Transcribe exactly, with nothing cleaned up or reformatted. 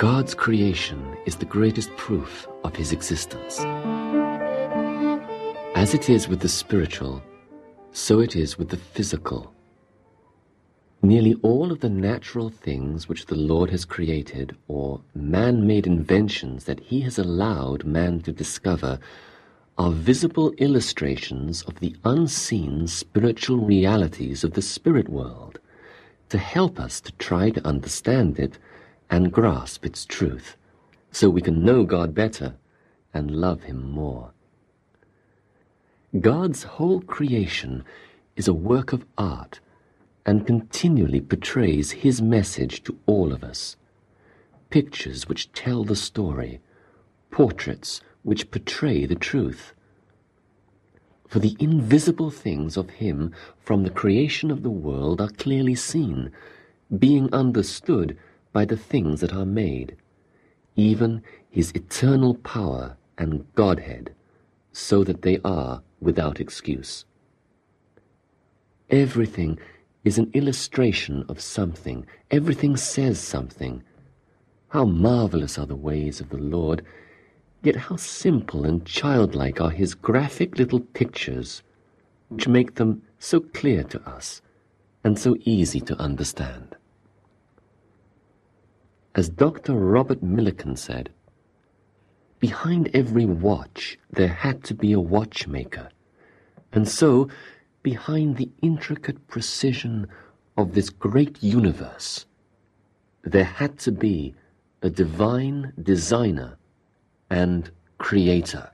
God's creation is the greatest proof of his existence. As it is with the spiritual, so it is with the physical. Nearly all of the natural things which the Lord has created, or man-made inventions that he has allowed man to discover, are visible illustrations of the unseen spiritual realities of the spirit world, to help us to try to understand it and grasp its truth, so we can know God better and love him more. God's whole creation is a work of art and continually portrays his message to all of us. Pictures which tell the story, portraits which portray the truth. For the invisible things of him from the creation of the world are clearly seen, being understood by the things that are made, even his eternal power and Godhead, so that they are without excuse. Everything is an illustration of something. Everything says something. How marvelous are the ways of the Lord, yet how simple and childlike are his graphic little pictures, which make them so clear to us and so easy to understand. As Doctor Robert Millikan said, behind every watch there had to be a watchmaker, and so behind the intricate precision of this great universe, there had to be a divine designer and creator.